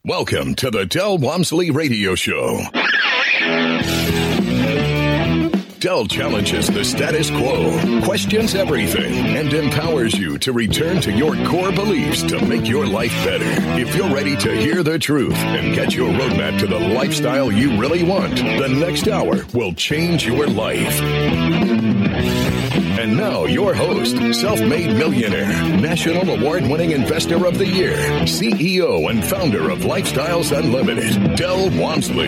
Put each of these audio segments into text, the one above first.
Welcome to the Del Walmsley Radio Show. Del challenges the status quo, questions everything, and empowers you to return to your core beliefs to make your life better. If you're ready to hear the truth and get your roadmap to the lifestyle you really want, the next hour will change your life. And now, your host, self-made millionaire, national award-winning investor of the year, CEO and founder of Lifestyles Unlimited, Del Walmsley.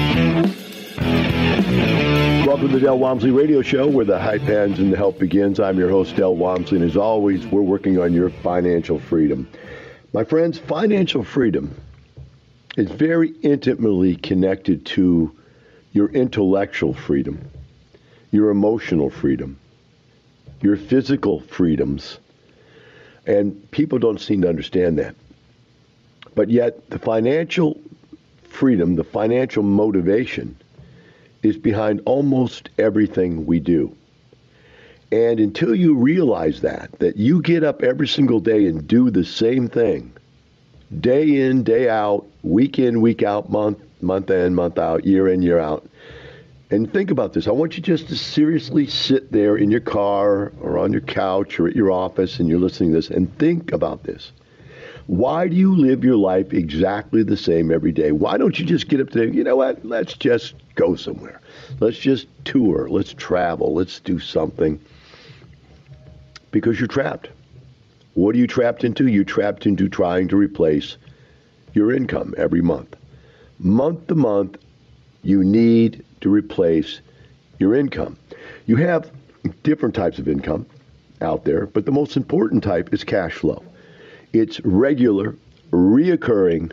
Welcome to the Del Walmsley Radio Show, where the hype ends and the help begins. I'm your host, Del Walmsley, and as always, we're working on your financial freedom. My friends, financial freedom is very intimately connected to your intellectual freedom, your emotional freedom, your physical freedoms, and people don't seem to understand that. But yet, the financial freedom, the financial motivation, is behind almost everything we do. And until you realize that you get up every single day and do the same thing, day in, day out, week in, week out, month in, month out, year in, year out. And think about this. I want you just to seriously sit there in your car or on your couch or at your office and you're listening to this and think about this. Why do you live your life exactly the same every day? Why don't you just get up today? You know what? Let's just go somewhere. Let's just tour. Let's travel. Let's do something. Because you're trapped. What are you trapped into? You're trapped into trying to replace your income every month. Month to month, you need to replace your income. You have different types of income out there, but the most important type is cash flow. It's regular, reoccurring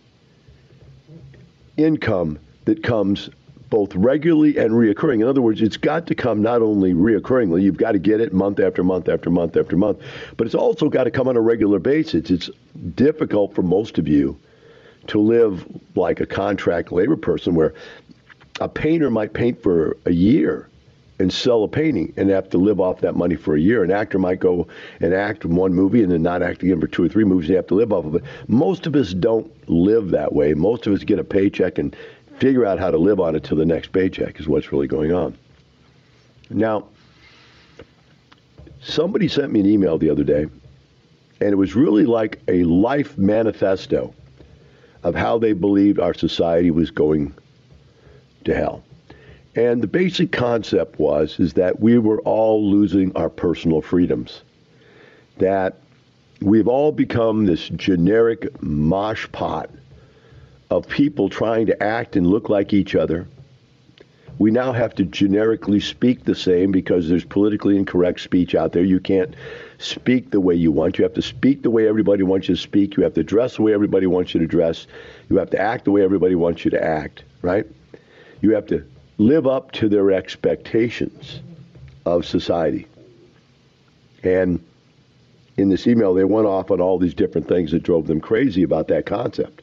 income that comes both regularly and reoccurring. In other words, it's got to come not only reoccurringly, you've got to get it month after month after month after month, but it's also got to come on a regular basis. It's difficult for most of you to live like a contract labor person where a painter might paint for a year and sell a painting and have to live off that money for a year. An actor might go and act in one movie and then not act again for 2 or 3 movies. You have to live off of it. Most of us don't live that way. Most of us get a paycheck and figure out how to live on it till the next paycheck is what's really going on. Now, somebody sent me an email the other day, and it was really like a life manifesto of how they believed our society was going to hell. And the basic concept is that we were all losing our personal freedoms, that we've all become this generic mosh pot of people trying to act and look like each other. We now have to generically speak the same because there's politically incorrect speech out there. You can't speak the way you want. You have to speak the way everybody wants you to speak. You have to dress the way everybody wants you to dress. You have to act the way everybody wants you to act, right? You have to live up to their expectations of society. And in this email, they went off on all these different things that drove them crazy about that concept.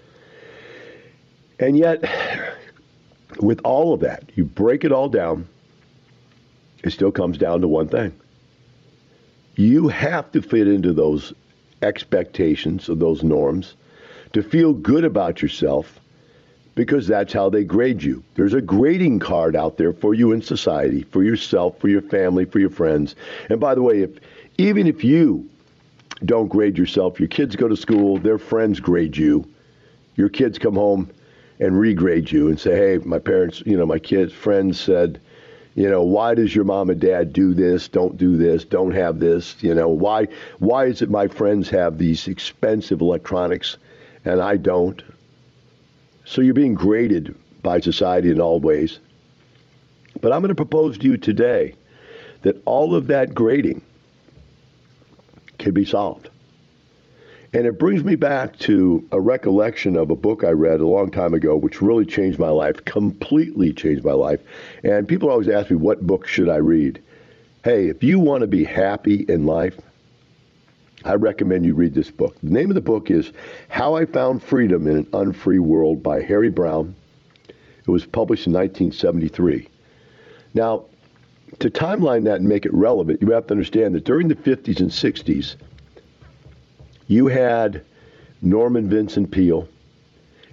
And yet, with all of that, you break it all down, it still comes down to one thing. You have to fit into those expectations of those norms to feel good about yourself, because that's how they grade you. There's a grading card out there for you in society, for yourself, for your family, for your friends. And by the way, even if you don't grade yourself, your kids go to school, their friends grade you. Your kids come home and regrade you and say, hey, my parents, my kids' friends said, why does your mom and dad do this, don't do this, don't have this? Why is it my friends have these expensive electronics and I don't? So you're being graded by society in all ways. But I'm going to propose to you today that all of that grading can be solved. And it brings me back to a recollection of a book I read a long time ago, which really changed my life, completely changed my life. And people always ask me, what book should I read? Hey, if you want to be happy in life, I recommend you read this book. The name of the book is How I Found Freedom in an Unfree World by Harry Browne. It was published in 1973. Now, to timeline that and make it relevant, you have to understand that during the 50s and 60s, you had Norman Vincent Peale,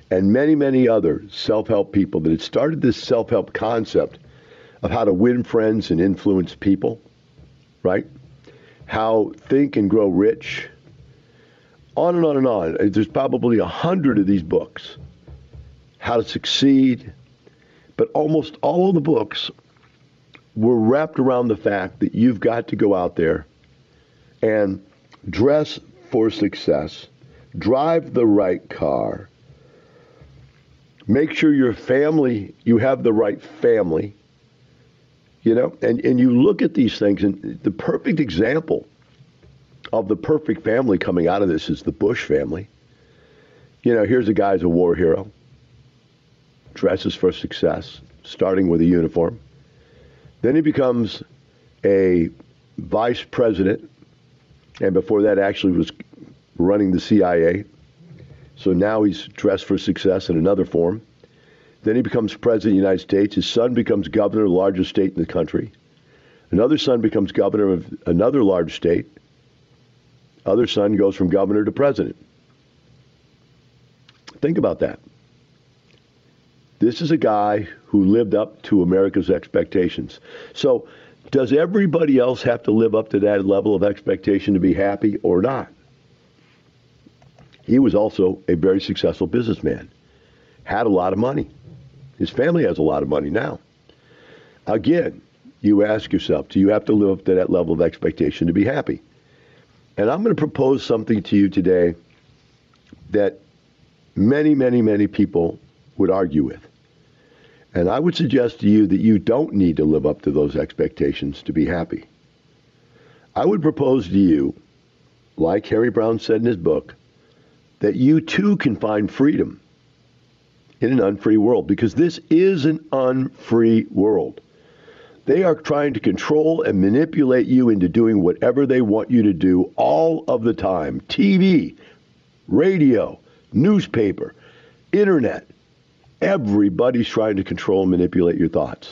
and many, many other self-help people that had started this self-help concept of how to win friends and influence people, right? How Think and Grow Rich, on and on and on. There's probably 100 of these books. How to Succeed. But almost all of the books were wrapped around the fact that you've got to go out there and dress for success, drive the right car, make sure your family, you have the right family, you know, and you look at these things, and the perfect example of the perfect family coming out of this is the Bush family. You know, here's a guy who's a war hero, dresses for success, starting with a uniform. Then he becomes a vice president, and before that actually was running the CIA. So now he's dressed for success in another form. Then he becomes president of the United States. His son becomes governor of the largest state in the country. Another son becomes governor of another large state. Other son goes from governor to president. Think about that. This is a guy who lived up to America's expectations. So does everybody else have to live up to that level of expectation to be happy or not? He was also a very successful businessman, had a lot of money. His family has a lot of money now. Again, you ask yourself, do you have to live up to that level of expectation to be happy? And I'm going to propose something to you today that many, many, many people would argue with. And I would suggest to you that you don't need to live up to those expectations to be happy. I would propose to you, like Harry Browne said in his book, that you too can find freedom in an unfree world, because this is an unfree world. They are trying to control and manipulate you into doing whatever they want you to do all of the time. TV, radio, newspaper, internet. Everybody's trying to control and manipulate your thoughts.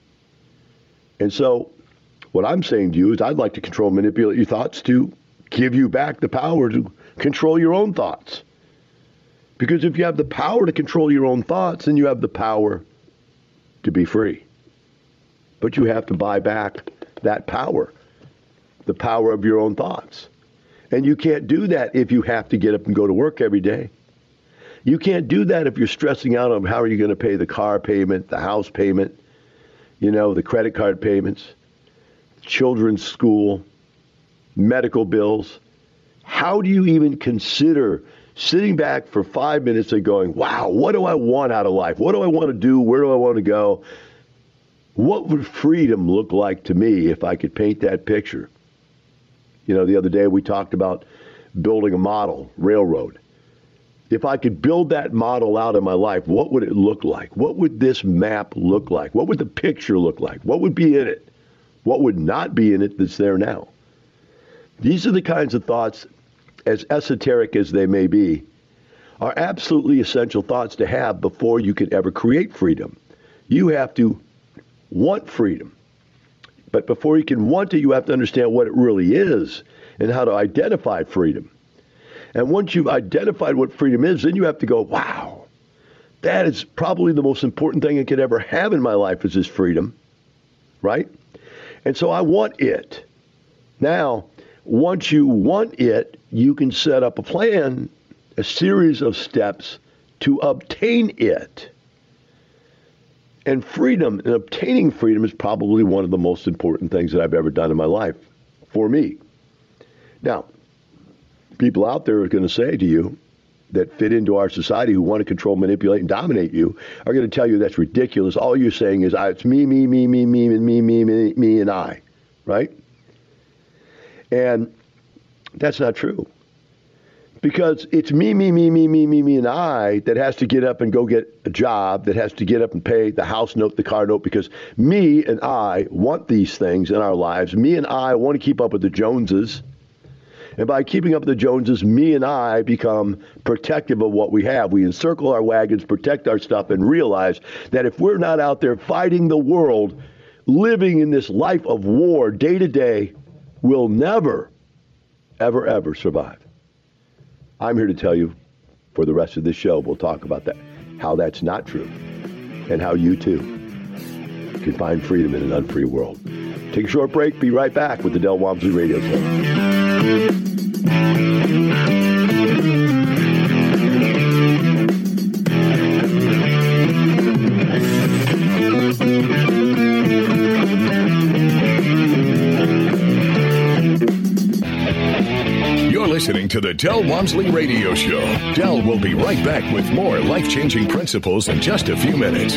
And so what I'm saying to you is I'd like to control and manipulate your thoughts to give you back the power to control your own thoughts. Because if you have the power to control your own thoughts, then you have the power to be free. But you have to buy back that power, the power of your own thoughts. And you can't do that if you have to get up and go to work every day. You can't do that if you're stressing out on how are you going to pay the car payment, the house payment, you know, the credit card payments, children's school, medical bills. How do you even consider sitting back for 5 minutes and going, wow, what do I want out of life? What do I want to do? Where do I want to go? What would freedom look like to me if I could paint that picture? You know, the other day we talked about building a model railroad. If I could build that model out in my life, what would it look like? What would this map look like? What would the picture look like? What would be in it? What would not be in it that's there now? These are the kinds of thoughts, as esoteric as they may be, are absolutely essential thoughts to have before you can ever create freedom. You have to want freedom. But before you can want it, you have to understand what it really is and how to identify freedom. And once you've identified what freedom is, then you have to go, wow, that is probably the most important thing I could ever have in my life is this freedom, right? And so I want it. Now, once you want it, you can set up a plan, a series of steps to obtain it. And freedom and obtaining freedom is probably one of the most important things that I've ever done in my life for me. Now, people out there are going to say to you that fit into our society who want to control, manipulate, and dominate you are going to tell you that's ridiculous. All you're saying is, it's me, me, me, me, me, and me, and I, right? And that's not true. Because it's me, me, me, me, me, me, me, and I that has to get up and go get a job, that has to get up and pay the house note, the car note, because me and I want these things in our lives. Me and I want to keep up with the Joneses. And by keeping up with the Joneses, me and I become protective of what we have. We encircle our wagons, protect our stuff, and realize that if we're not out there fighting the world, living in this life of war day to day, we'll never, ever, ever survive. I'm here to tell you, for the rest of the show, we'll talk about that, how that's not true, and how you too can find freedom in an unfree world. Take a short break. Be right back with the Del Walmsley Radio Show. Listening to the Del Walmsley Radio Show. Del will be right back with more life-changing principles in just a few minutes.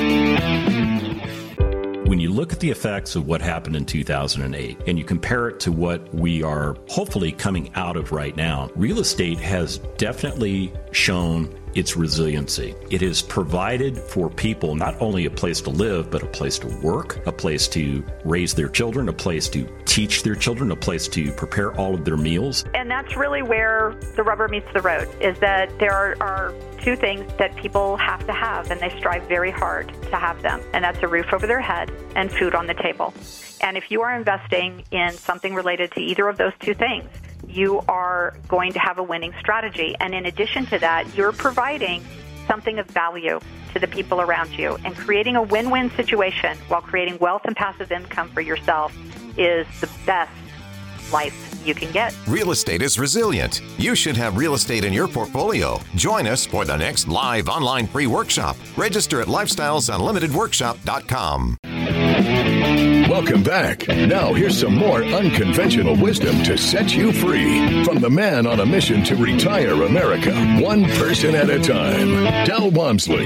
When you look at the effects of what happened in 2008 and you compare it to what we are hopefully coming out of right now, real estate has definitely shown its resiliency. It has provided for people not only a place to live, but a place to work, a place to raise their children, a place to teach their children, a place to prepare all of their meals. And that's really where the rubber meets the road, is that there are two things that people have to have, and they strive very hard to have them, and that's a roof over their head and food on the table. And if you are investing in something related to either of those two things, you are going to have a winning strategy. And in addition to that, you're providing something of value to the people around you. And creating a win-win situation while creating wealth and passive income for yourself is the best life you can get. Real estate is resilient. You should have real estate in your portfolio. Join us for the next live online free workshop. Register at lifestylesunlimitedworkshop.com. Welcome back. Now here's some more unconventional wisdom to set you free from the man on a mission to retire America, one person at a time, Del Walmsley.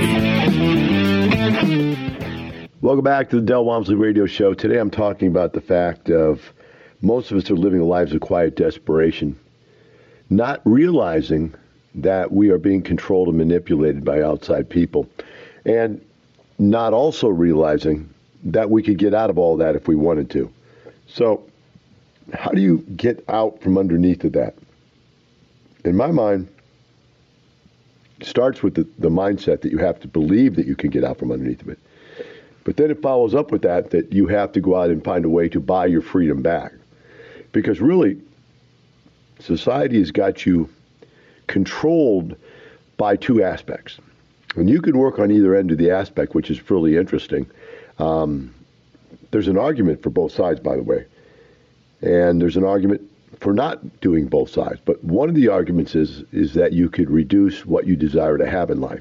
Welcome back to the Del Walmsley Radio Show. Today I'm talking about the fact of most of us are living lives of quiet desperation, not realizing that we are being controlled and manipulated by outside people, and not also realizing that we could get out of all that if we wanted to. So how do you get out from underneath of that? In my mind, it starts with the mindset that you have to believe that you can get out from underneath of it. But then it follows up with that you have to go out and find a way to buy your freedom back. Because really, society has got you controlled by two aspects. And you can work on either end of the aspect, which is really interesting. There's an argument for both sides, by the way. And there's an argument for not doing both sides. But one of the arguments is that you could reduce what you desire to have in life.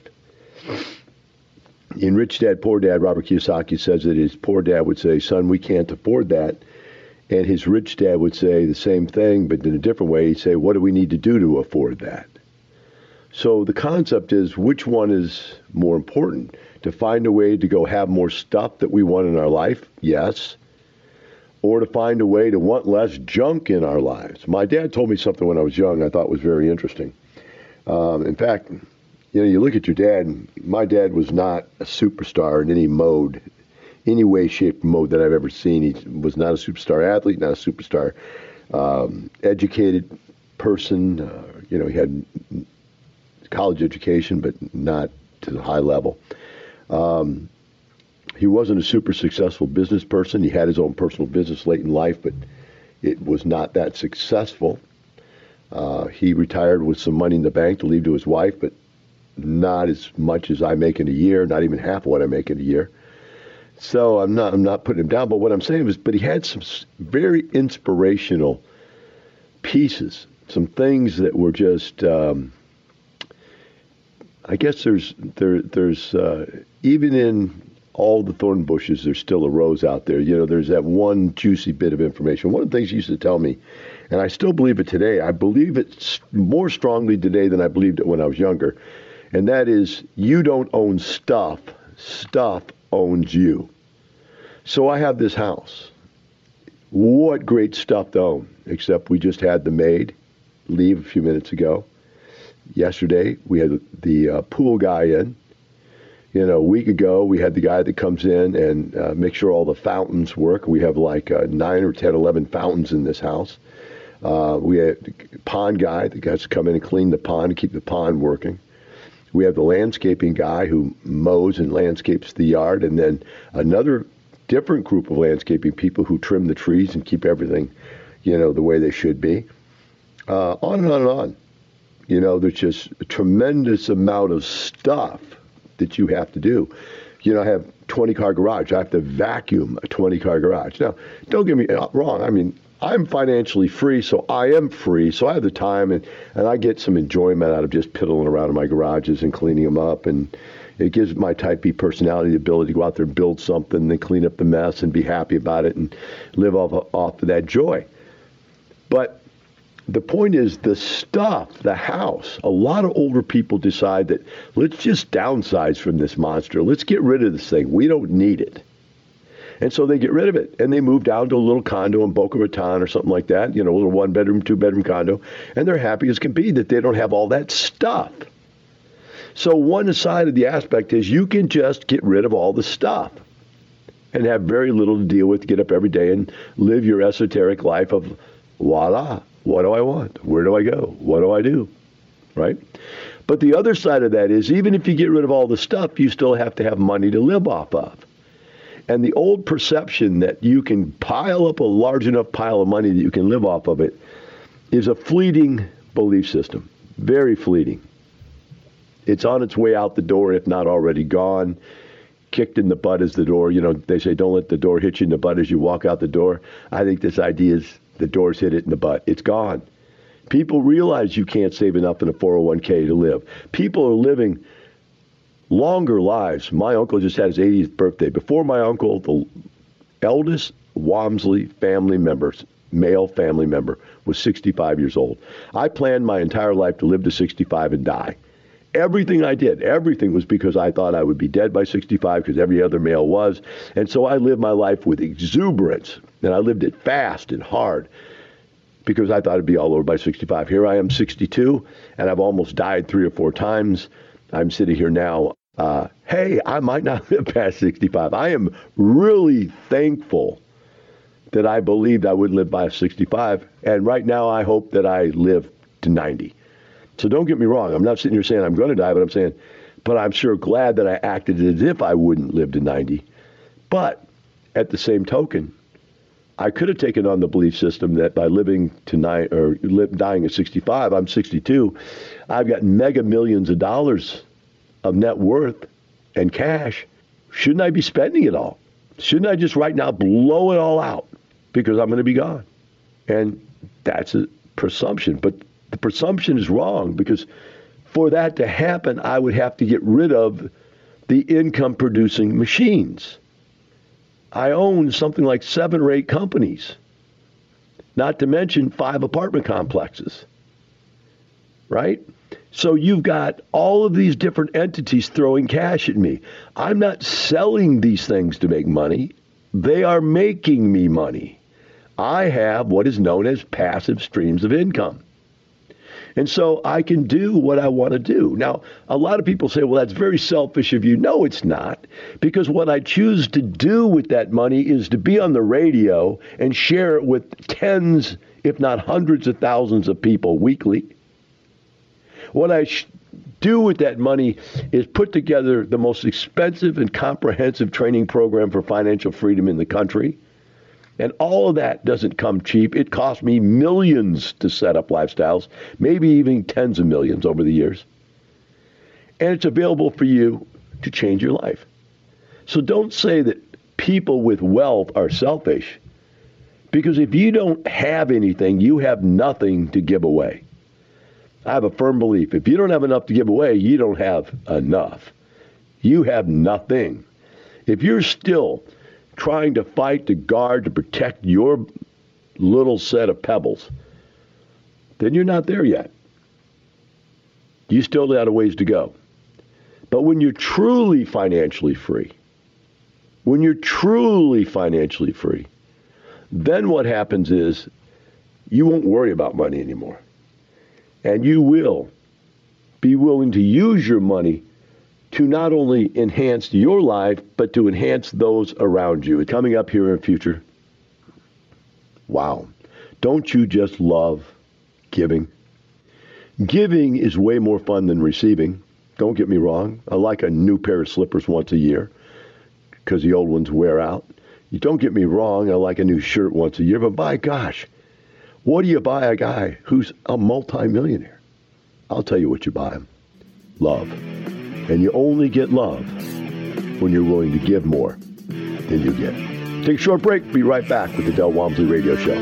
In Rich Dad, Poor Dad, Robert Kiyosaki says that his poor dad would say, son, we can't afford that. And his rich dad would say the same thing, but in a different way. He'd say, what do we need to do to afford that? So the concept is, which one is more important? To find a way to go have more stuff that we want in our life? Yes. Or to find a way to want less junk in our lives? My dad told me something when I was young I thought was very interesting. In fact, you look at your dad, and my dad was not a superstar in any mode, any way, shape, or mode that I've ever seen. He was not a superstar athlete, not a superstar educated person. He had college education, but not to the high level. He wasn't a super successful business person. He had his own personal business late in life, but it was not that successful. He retired with some money in the bank to leave to his wife, but not as much as I make in a year, not even half of what I make in a year. So I'm not putting him down, but what I'm saying is, but he had some very inspirational pieces, some things that were just, I guess there's even in all the thorn bushes, there's still a rose out there. There's that one juicy bit of information. One of the things he used to tell me, and I still believe it today, I believe it more strongly today than I believed it when I was younger, and that is, you don't own stuff. Stuff owns you. So I have this house. What great stuff to own, except we just had the maid leave a few minutes ago. Yesterday, we had the pool guy in. A week ago, we had the guy that comes in and makes sure all the fountains work. We have like 9 or 10, 11 fountains in this house. We had the pond guy that has to come in and clean the pond and keep the pond working. We have the landscaping guy who mows and landscapes the yard, and then another different group of landscaping people who trim the trees and keep everything, the way they should be. On and on and on. There's just a tremendous amount of stuff that you have to do. I have a 20-car garage. I have to vacuum a 20-car garage. Now, don't get me wrong. I mean, I'm financially free, so I am free. So I have the time, and I get some enjoyment out of just piddling around in my garages and cleaning them up. And it gives my type B personality the ability to go out there and build something and then clean up the mess and be happy about it and live off of that joy. But the point is the stuff, the house. A lot of older people decide that let's just downsize from this monster. Let's get rid of this thing. We don't need it. And so they get rid of it, and they move down to a little condo in Boca Raton or something like that, a little 1-bedroom, 2-bedroom condo, and they're happy as can be that they don't have all that stuff. So one side of the aspect is you can just get rid of all the stuff and have very little to deal with, get up every day and live your esoteric life of, voila, what do I want? Where do I go? What do I do? Right? But the other side of that is even if you get rid of all the stuff, you still have to have money to live off of. And the old perception that you can pile up a large enough pile of money that you can live off of it is a fleeting belief system, very fleeting. It's on its way out the door, if not already gone. Kicked in the butt is the door. They say don't let the door hit you in the butt as you walk out the door. I think this idea is the door's hit it in the butt. It's gone. People realize you can't save enough in a 401k to live. People are living longer lives. My uncle just had his 80th birthday. Before my uncle, the eldest Walmsley family member, male family member, was 65 years old. I planned my entire life to live to 65 and die. Everything I did, everything was because I thought I would be dead by 65 because every other male was. And so I lived my life with exuberance, and I lived it fast and hard because I thought it'd be all over by 65. Here I am, 62, and I've almost died 3 or 4 times. I'm sitting here now. Hey, I might not live past 65. I am really thankful that I believed I would live by 65. And right now, I hope that I live to 90. So don't get me wrong. I'm not sitting here saying I'm going to die, but I'm sure glad that I acted as if I wouldn't live to 90. But at the same token, I could have taken on the belief system that by living to dying at 65, I'm 62, I've got mega millions of dollars of net worth and cash. Shouldn't I be spending it all? Shouldn't I just right now blow it all out because I'm going to be gone? And that's a presumption. But the presumption is wrong because for that to happen, I would have to get rid of the income-producing machines. I own something like 7 or 8 companies, not to mention 5 apartment complexes, right? So you've got all of these different entities throwing cash at me. I'm not selling these things to make money. They are making me money. I have what is known as passive streams of income. And so I can do what I want to do. Now, a lot of people say, well, that's very selfish of you. No, it's not. Because what I choose to do with that money is to be on the radio and share it with tens, if not hundreds of thousands of people weekly. What I do with that money is put together the most expensive and comprehensive training program for financial freedom in the country. And all of that doesn't come cheap. It cost me millions to set up Lifestyles, maybe even tens of millions over the years. And it's available for you to change your life. So don't say that people with wealth are selfish, because if you don't have anything, you have nothing to give away. I have a firm belief. If you don't have enough to give away, you don't have enough. You have nothing. If you're still trying to fight, to guard, to protect your little set of pebbles, then you're not there yet. You still got a ways to go. But when you're truly financially free, then what happens is you won't worry about money anymore. And you will be willing to use your money to not only enhance your life, but to enhance those around you. Coming up here in the future, wow, don't you just love giving? Giving is way more fun than receiving. Don't get me wrong. I like a new pair of slippers once a year because the old ones wear out. You don't get me wrong. I like a new shirt once a year, but by gosh, what do you buy a guy who's a multimillionaire? I'll tell you what you buy them. Love. And you only get love when you're willing to give more than you get. Take a short break. Be right back with the Del Walmsley Radio Show.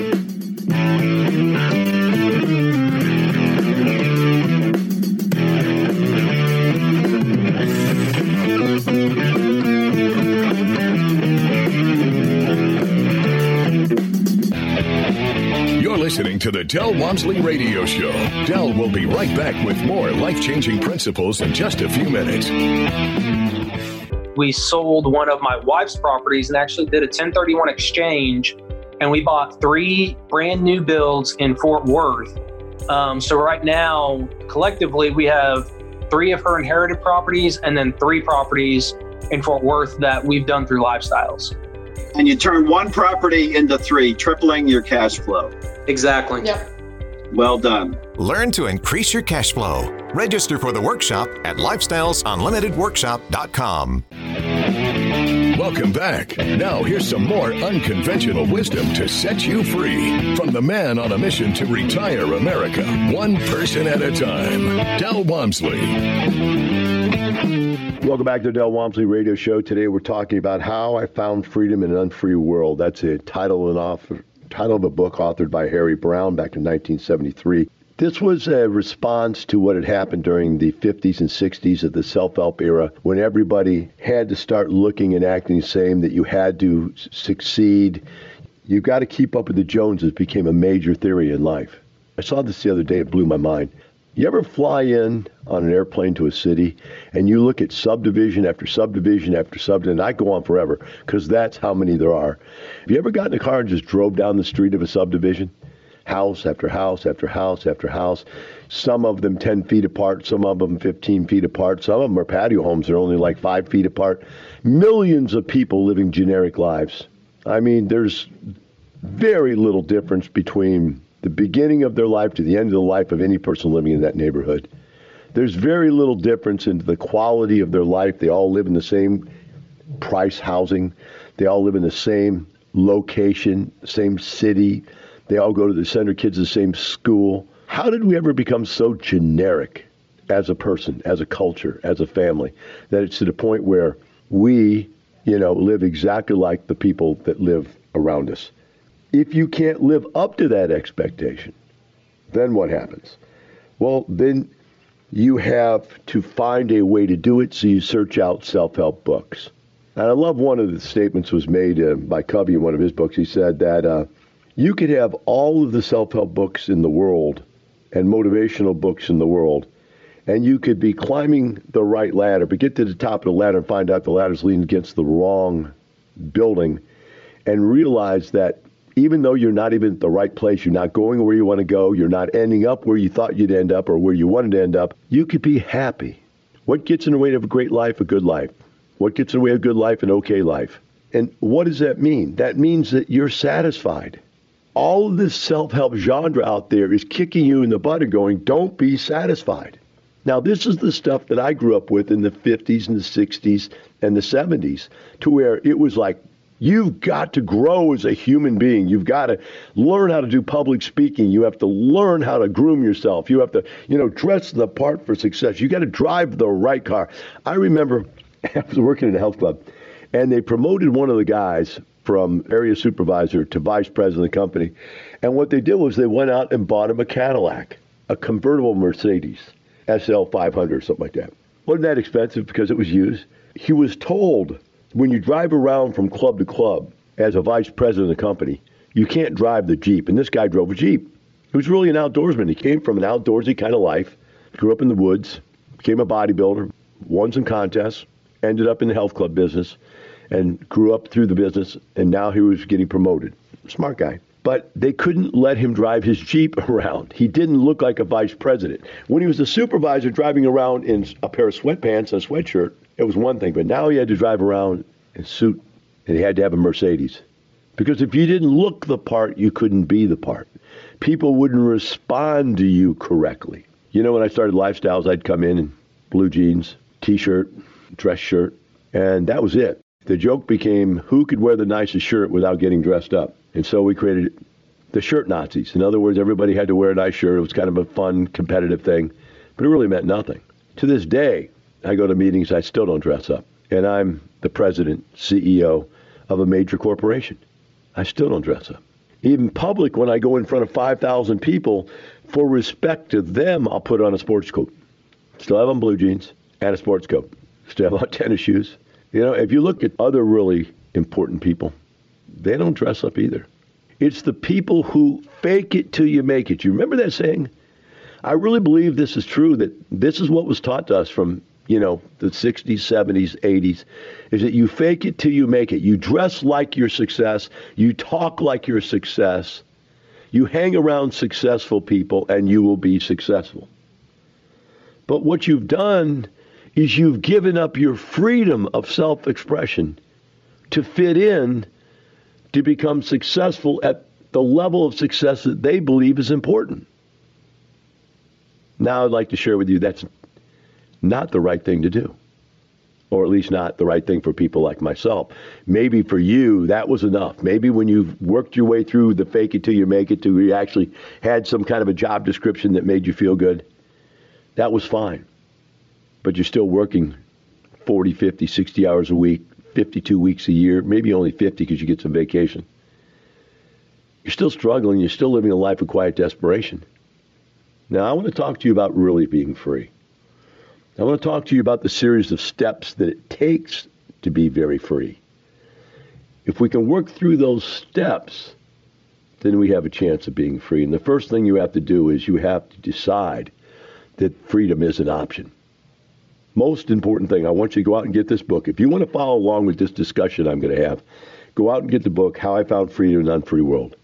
You're listening to the Del Walmsley Radio Show. Del will be right back with more life-changing principles in just a few minutes. We sold one of my wife's properties and actually did a 1031 exchange, and we bought 3 brand new builds in Fort Worth. So right now, collectively, we have 3 of her inherited properties and then 3 properties in Fort Worth that we've done through Lifestyles. And you turn 1 property into 3, tripling your cash flow. Exactly. Yep. Well done. Learn to increase your cash flow. Register for the workshop at lifestylesunlimitedworkshop.com. Welcome back. Now here's some more unconventional wisdom to set you free from the man on a mission to retire America, one person at a time, Del Walmsley. Welcome back to the Del Walmsley Radio Show. Today we're talking about how I found freedom in an unfree world. That's a title of a book authored by Harry Brown back in 1973. This was a response to what had happened during the 50s and 60s of the self-help era, when everybody had to start looking and acting the same, that you had to succeed. You've got to keep up with the Joneses became a major theory in life. I saw this the other day. It blew my mind. You ever fly in on an airplane to a city and you look at subdivision after subdivision after subdivision? I go on forever because that's how many there are. Have you ever gotten in a car and just drove down the street of a subdivision? House after house after house after house. Some of them 10 feet apart, some of them 15 feet apart. Some of them are patio homes. They're only like 5 feet apart. Millions of people living generic lives. I mean, there's very little difference between the beginning of their life to the end of the life of any person living in that neighborhood. There's very little difference in the quality of their life. They all live in the same price housing. They all live in the same location, same city. They all go to the send their kids to the same school. How did we ever become so generic as a person, as a culture, as a family, that it's to the point where we, live exactly like the people that live around us? If you can't live up to that expectation, then what happens? Well, then you have to find a way to do it, so you search out self-help books. And I love one of the statements was made by Covey in one of his books. He said that you could have all of the self-help books in the world and motivational books in the world, and you could be climbing the right ladder, but get to the top of the ladder and find out the ladder's leaning against the wrong building, and realize that even though you're not even at the right place, you're not going where you want to go, you're not ending up where you thought you'd end up or where you wanted to end up, you could be happy. What gets in the way of a great life? A good life. What gets in the way of a good life? An okay life. And what does that mean? That means that you're satisfied. All of this self-help genre out there is kicking you in the butt and going, don't be satisfied. Now, this is the stuff that I grew up with in the 50s and the 60s and the 70s, to where it was like, you've got to grow as a human being. You've got to learn how to do public speaking. You have to learn how to groom yourself. You have to, dress the part for success. You got to drive the right car. I remember I was working in a health club, and they promoted one of the guys from area supervisor to vice president of the company. And what they did was they went out and bought him a Cadillac, a convertible Mercedes, SL 500 or something like that. Wasn't that expensive because it was used? He was told, when you drive around from club to club as a vice president of the company, you can't drive the Jeep. And this guy drove a Jeep. He was really an outdoorsman. He came from an outdoorsy kind of life, grew up in the woods, became a bodybuilder, won some contests, ended up in the health club business, and grew up through the business, and now he was getting promoted. Smart guy. But they couldn't let him drive his Jeep around. He didn't look like a vice president. When he was a supervisor driving around in a pair of sweatpants and a sweatshirt, it was one thing. But now he had to drive around in a suit, and he had to have a Mercedes. Because if you didn't look the part, you couldn't be the part. People wouldn't respond to you correctly. When I started Lifestyles, I'd come in blue jeans, T-shirt, dress shirt, and that was it. The joke became, who could wear the nicest shirt without getting dressed up? And so we created the shirt Nazis. In other words, everybody had to wear a nice shirt. It was kind of a fun, competitive thing. but it really meant nothing. To this day, I go to meetings, I still don't dress up. And I'm the president, CEO of a major corporation. I still don't dress up. Even public, when I go in front of 5,000 people, for respect to them, I'll put on a sports coat. Still have on blue jeans and a sports coat. Still have on tennis shoes. You know, if you look at other really important people, they don't dress up either. It's the people who fake it till you make it. You remember that saying? I really believe this is true, that this is what was taught to us from, the 60s, 70s, 80s, is that you fake it till you make it. You dress like your success. You talk like your success. You hang around successful people and you will be successful. But what you've done is you've given up your freedom of self-expression to fit in, to become successful at the level of success that they believe is important. Now I'd like to share with you that's not the right thing to do, or at least not the right thing for people like myself. Maybe for you, that was enough. Maybe when you've worked your way through the fake it till you make it, to you actually had some kind of a job description that made you feel good, that was fine. But you're still working 40, 50, 60 hours a week, 52 weeks a year, maybe only 50 because you get some vacation. You're still struggling. You're still living a life of quiet desperation. Now, I want to talk to you about really being free. I want to talk to you about the series of steps that it takes to be very free. If we can work through those steps, then we have a chance of being free. And the first thing you have to do is you have to decide that freedom is an option. Most important thing, I want you to go out and get this book. If you want to follow along with this discussion I'm going to have, go out and get the book, How I Found Freedom in an Unfree World.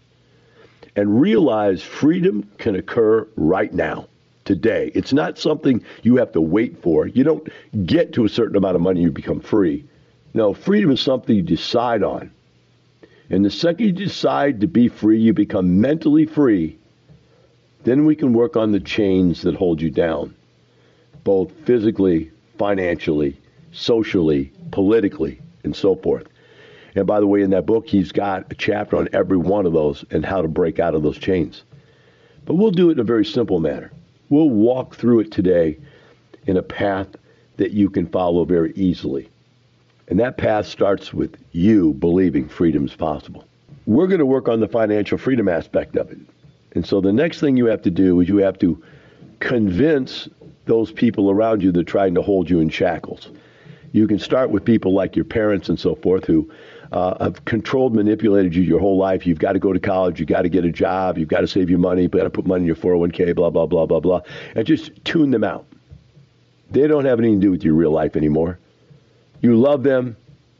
And realize freedom can occur right now, today. It's not something you have to wait for. You don't get to a certain amount of money, you become free. No, freedom is something you decide on. And the second you decide to be free, you become mentally free. Then we can work on the chains that hold you down, both physically, financially, socially, politically, and so forth. And by the way, in that book, he's got a chapter on every one of those and how to break out of those chains. But we'll do it in a very simple manner. We'll walk through it today in a path that you can follow very easily. And that path starts with you believing freedom is possible. We're going to work on the financial freedom aspect of it. And so the next thing you have to do is you have to convince those people around you that are trying to hold you in shackles. You can start with people like your parents and so forth who have controlled, manipulated you your whole life. You've got to go to college. You've got to get a job. You've got to save your money. You've got to put money in your 401k, blah, blah, blah, blah, blah. And just tune them out. They don't have anything to do with your real life anymore. You love them,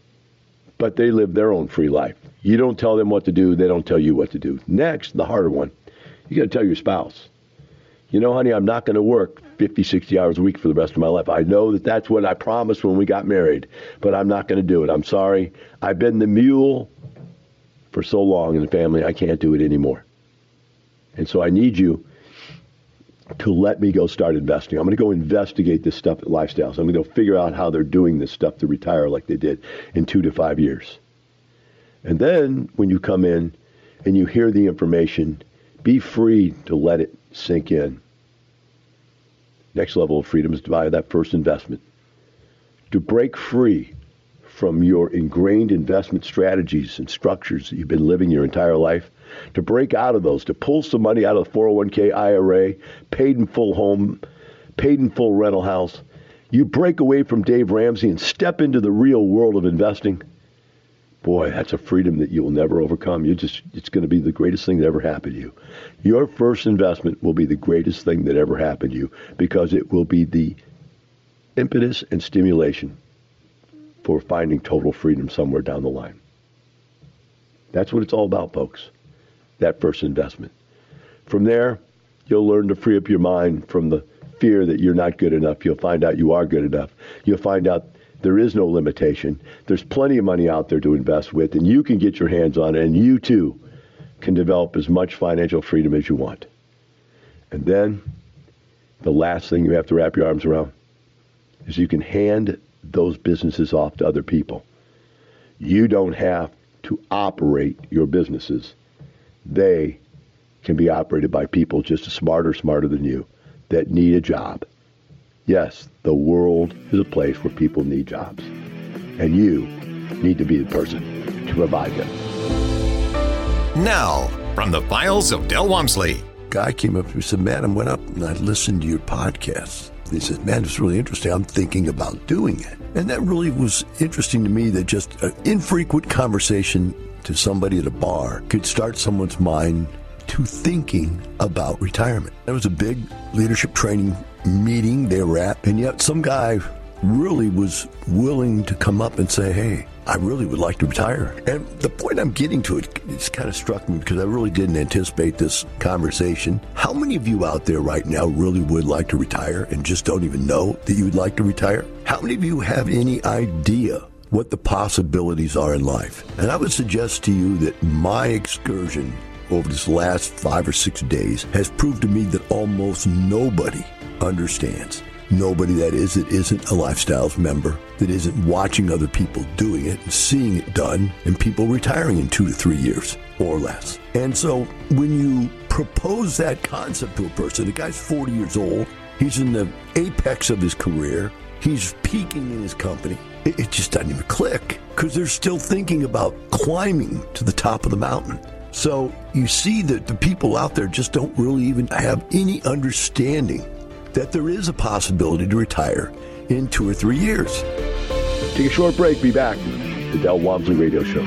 but they live their own free life. You don't tell them what to do. They don't tell you what to do. Next, the harder one, you got to tell your spouse. You know, honey, I'm not going to work 50, 60 hours a week for the rest of my life. I know that that's what I promised when we got married, but I'm not going to do it. I'm sorry. I've been the mule for so long in the family, I can't do it anymore. And so I need you to let me go start investing. I'm going to go investigate this stuff at Lifestyles. I'm going to go figure out how they're doing this stuff to retire like they did in 2 to 5 years. And then when you come in and you hear the information, be free to let it sink in. Next level of freedom is to buy that first investment. To break free from your ingrained investment strategies and structures that you've been living your entire life, to break out of those, to pull some money out of the 401k IRA, paid in full home, paid in full rental house. You break away from Dave Ramsey and step into the real world of investing. Boy, that's a freedom that you will never overcome. It's going to be the greatest thing that ever happened to you. Your first investment will be the greatest thing that ever happened to you because it will be the impetus and stimulation for finding total freedom somewhere down the line. That's what it's all about, folks, that first investment. From there, you'll learn to free up your mind from the fear that you're not good enough. You'll find out you are good enough. You'll find out there is no limitation. There's plenty of money out there to invest with, and you can get your hands on it, and you too can develop as much financial freedom as you want. And then the last thing you have to wrap your arms around is you can hand those businesses off to other people. You don't have to operate your businesses. They can be operated by people just as smarter than you that need a job Yes, the world is a place where people need jobs. And you need to be the person to provide them. Now, from the files of Del Walmsley. Guy came up to me and said, "Man, I went up and I listened to your podcast." He said, "Man, it's really interesting. I'm thinking about doing it." And that really was interesting to me, that just an infrequent conversation to somebody at a bar could start someone's mind to thinking about retirement. It was a big leadership training meeting they were at, and yet some guy really was willing to come up and say, "Hey, I really would like to retire." And the point I'm getting to, it's kind of struck me because I really didn't anticipate this conversation. How many of you out there right now really would like to retire and just don't even know that you would like to retire? How many of you have any idea what the possibilities are in life? And I would suggest to you that my excursion over this last 5 or 6 days has proved to me that almost nobody understands. Nobody, that isn't a Lifestyles member, that isn't watching other people doing it and seeing it done, and people retiring in 2 to 3 years or less. And so when you propose that concept to a person, the guy's 40 years old, he's in the apex of his career, he's peaking in his company, it just doesn't even click because they're still thinking about climbing to the top of the mountain. So you see that the people out there just don't really even have any understanding that there is a possibility to retire in 2 or 3 years. Take a short break. Be back. The Del Walmsley Radio Show.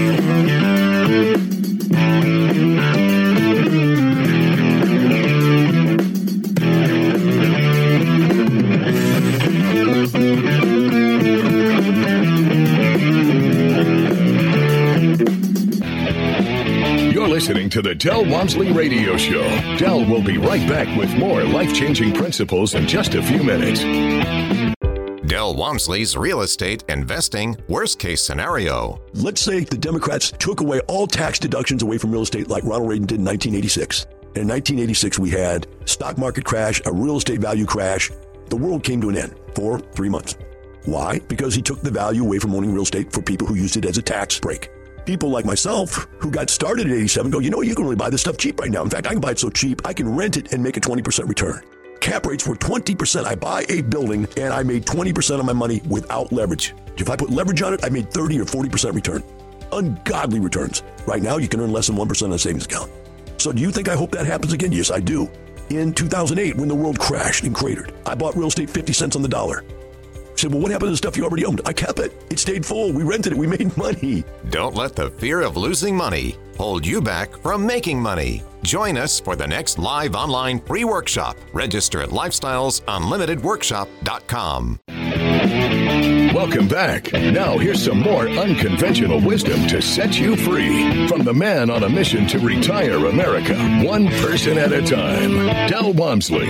Listening to the Del Walmsley Radio Show. Del will be right back with more life-changing principles in just a few minutes. Del Walmsley's real estate investing worst-case scenario. Let's say the Democrats took away all tax deductions away from real estate like Ronald Reagan did in 1986. In 1986, we had stock market crash, a real estate value crash. The world came to an end for 3 months. Why? Because he took the value away from owning real estate for people who used it as a tax break. People like myself who got started at 87 go, you know, you can really buy this stuff cheap right now. In fact, I can buy it so cheap, I can rent it and make a 20% return. Cap rates were 20%. I buy a building and I made 20% of my money without leverage. If I put leverage on it, I made 30 or 40% return. Ungodly returns. Right now, you can earn less than 1% on a savings account. So do you think I hope that happens again? Yes, I do. In 2008, when the world crashed and cratered, I bought real estate 50 cents on the dollar. I said, well, what happened to the stuff you already owned? I kept it. It stayed full. We rented it. We made money. Don't let the fear of losing money hold you back from making money. Join us for the next live online free workshop. Register at lifestylesunlimitedworkshop.com. Welcome back. Now here's some more unconventional wisdom to set you free from the man on a mission to retire America, one person at a time, Del Walmsley.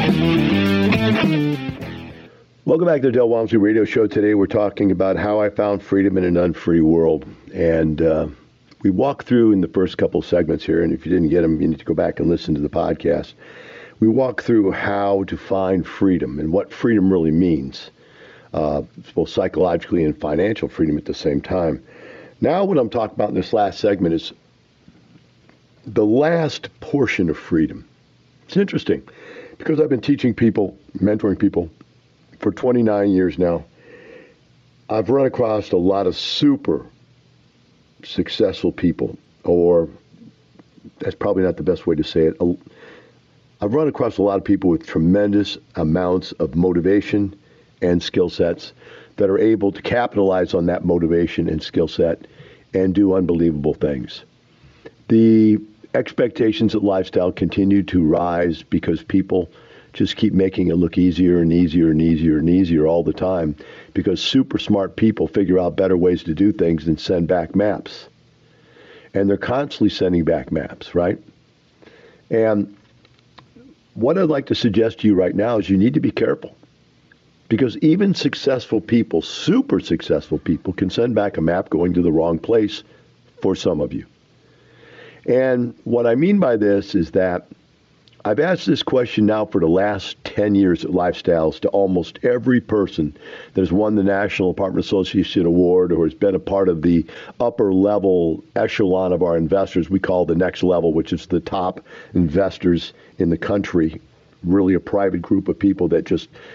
Welcome back to the Del Walmsley Radio Show. Today we're talking about how I found freedom in an unfree world. And we walked through in the first couple segments here, and if you didn't get them, you need to go back and listen to the podcast. We walked through how to find freedom and what freedom really means, both psychologically and financial freedom at the same time. Now what I'm talking about in this last segment is the last portion of freedom. It's interesting because I've been teaching people, mentoring people, for 29 years now. I've run across a lot of super successful people, or that's probably not the best way to say it. I've run across a lot of people with tremendous amounts of motivation and skill sets that are able to capitalize on that motivation and skill set and do unbelievable things. The expectations of lifestyle continue to rise because people just keep making it look easier and easier and easier and easier all the time, because super smart people figure out better ways to do things than send back maps. And they're constantly sending back maps, right? And what I'd like to suggest to you right now is you need to be careful, because even successful people, super successful people, can send back a map going to the wrong place for some of you. And what I mean by this is that I've asked this question now for the last 10 years at Lifestyles to almost every person that has won the National Apartment Association Award or has been a part of the upper level echelon of our investors. We call the next level, which is the top investors in the country, really a private group of people that just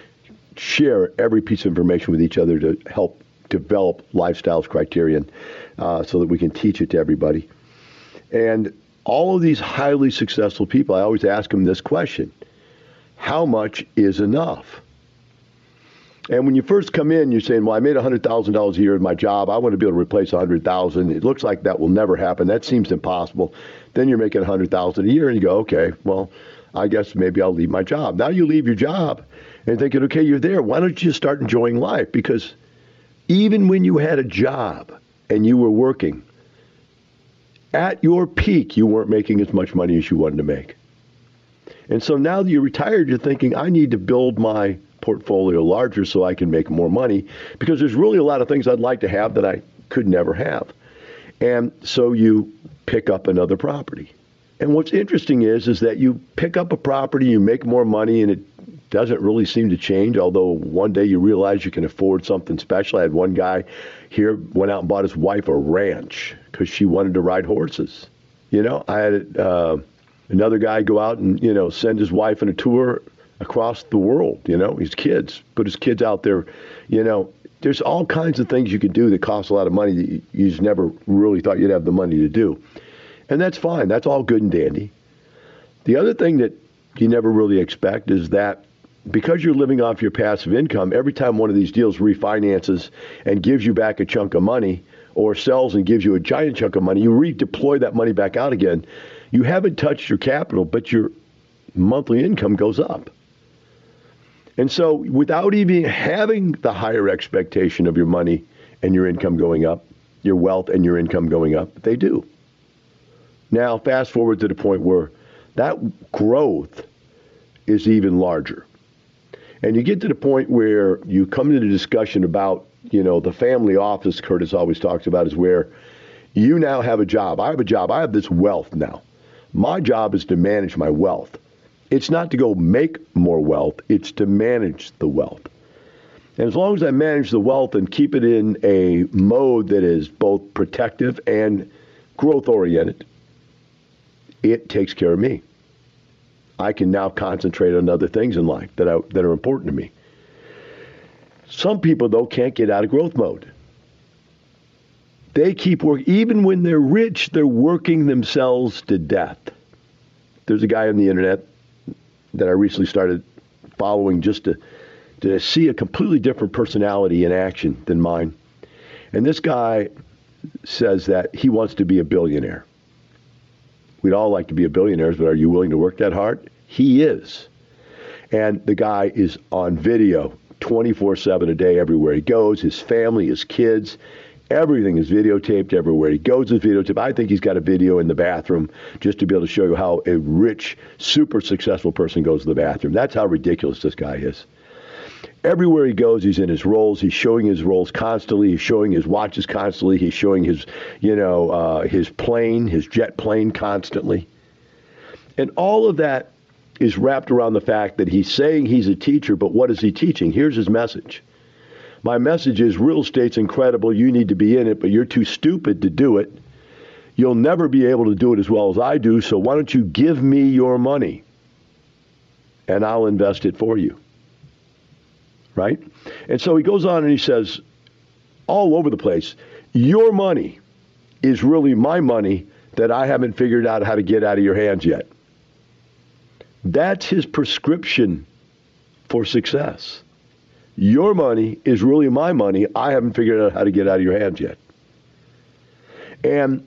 share every piece of information with each other to help develop lifestyles criterion so that we can teach it to everybody. And all of these highly successful people, I always ask them this question: how much is enough? And when you first come in, you're saying, well, I made $100,000 a year in my job. I want to be able to replace $100,000. It looks like that will never happen. That seems impossible. Then you're making $100,000 a year, and you go, okay, well, I guess maybe I'll leave my job. Now you leave your job and thinking, okay, you're there. Why don't you start enjoying life? Because even when you had a job and you were working, at your peak, you weren't making as much money as you wanted to make. And so now that you're retired, you're thinking, I need to build my portfolio larger so I can make more money, because there's really a lot of things I'd like to have that I could never have. And so you pick up another property. And what's interesting is that you pick up a property, you make more money, and it doesn't really seem to change, although one day you realize you can afford something special. I had one guy here went out and bought his wife a ranch because she wanted to ride horses. You know, I had another guy go out and, you know, send his wife on a tour across the world, you know, his kids, put his kids out there. You know, there's all kinds of things you can do that cost a lot of money that you just never really thought you'd have the money to do. And that's fine. That's all good and dandy. The other thing that you never really expect is that because you're living off your passive income, every time one of these deals refinances and gives you back a chunk of money, or sells and gives you a giant chunk of money, you redeploy that money back out again. You haven't touched your capital, but your monthly income goes up. And so without even having the higher expectation of your money and your income going up, your wealth and your income going up, they do. Now, fast forward to the point where that growth is even larger. And you get to the point where you come to the discussion about, you know, the family office Curtis always talks about, is where you now have a job. I have a job. I have this wealth now. My job is to manage my wealth. It's not to go make more wealth. It's to manage the wealth. And as long as I manage the wealth and keep it in a mode that is both protective and growth-oriented, it takes care of me. I can now concentrate on other things in life that are important to me. Some people, though, can't get out of growth mode. They keep working. Even when they're rich, they're working themselves to death. There's a guy on the internet that I recently started following just to see a completely different personality in action than mine. And this guy says that he wants to be a billionaire. We'd all like to be a billionaire, but are you willing to work that hard? He is. And the guy is on video 24/7 a day everywhere he goes. His family, his kids, everything is videotaped everywhere he goes. Is videotaped. I think he's got a video in the bathroom just to be able to show you how a rich, super successful person goes to the bathroom. That's how ridiculous this guy is. Everywhere he goes, he's in his roles. He's showing his roles constantly. He's showing his watches constantly. He's showing his, his plane, his jet plane constantly. And all of that is wrapped around the fact that he's saying he's a teacher, but what is he teaching? Here's his message. My message is real estate's incredible. You need to be in it, but you're too stupid to do it. You'll never be able to do it as well as I do, so why don't you give me your money and I'll invest it for you. Right? And so he goes on and he says, all over the place, your money is really my money that I haven't figured out how to get out of your hands yet. That's his prescription for success. Your money is really my money. I haven't figured out how to get out of your hands yet. And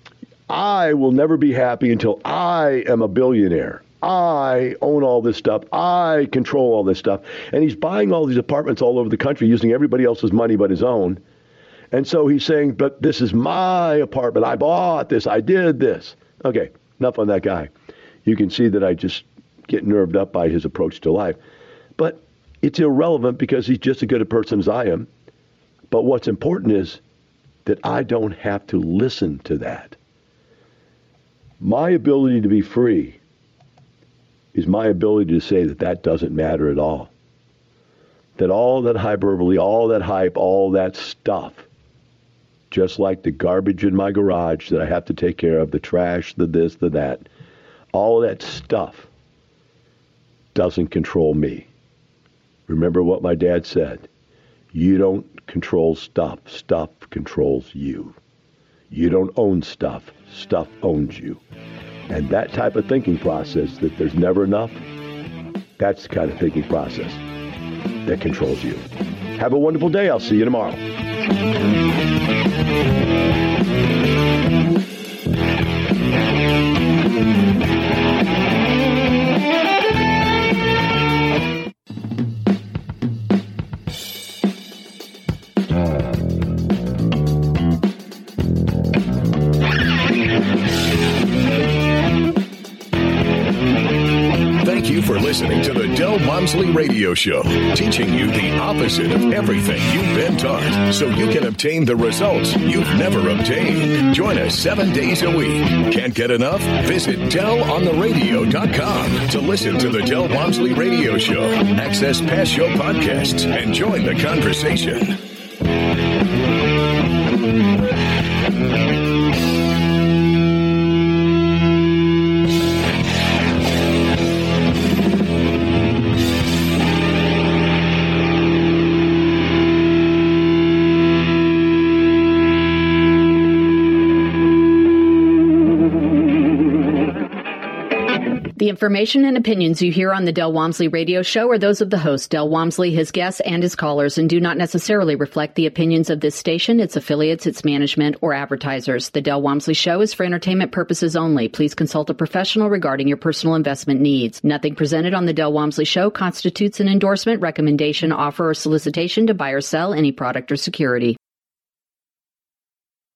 I will never be happy until I am a billionaire. I own all this stuff. I control all this stuff. And he's buying all these apartments all over the country using everybody else's money but his own. And so he's saying, but this is my apartment. I bought this. I did this. Okay, enough on that guy. You can see that I just get nerved up by his approach to life. But it's irrelevant because he's just as good a person as I am. But what's important is that I don't have to listen to that. My ability to be free is my ability to say that that doesn't matter at all. That all that hyperbole, all that hype, all that stuff, just like the garbage in my garage that I have to take care of, the trash, the this, the that, all that stuff doesn't control me. Remember what my dad said. You don't control stuff. Stuff controls you. You don't own stuff. Stuff owns you. And that type of thinking process, that there's never enough, that's the kind of thinking process that controls you. Have a wonderful day. I'll see you tomorrow. Thank you for listening to the Del Walmsley Radio Show, teaching you the opposite of everything you've been taught, so you can obtain the results you've never obtained. Join us 7 days a week. Can't get enough? Visit DelOnTheRadio.com to listen to the Del Walmsley Radio Show, access past show podcasts, and join the conversation. The information and opinions you hear on the Del Walmsley Radio Show are those of the host, Del Walmsley, his guests, and his callers, and do not necessarily reflect the opinions of this station, its affiliates, its management, or advertisers. The Del Walmsley Show is for entertainment purposes only. Please consult a professional regarding your personal investment needs. Nothing presented on the Del Walmsley Show constitutes an endorsement, recommendation, offer, or solicitation to buy or sell any product or security.